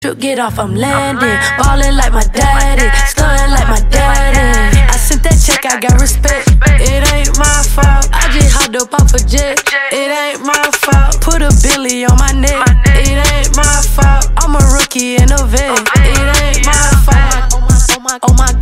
Get off, I'm landing. Ballin' like my daddy, stuntin' like my daddy. I sent that check, I got respect. It ain't my fault. I just hopped up off a jet. It ain't my fault. Put a Billy on my neck. It ain't my fault. I'm a rookie and a vet. It ain't my fault. Oh my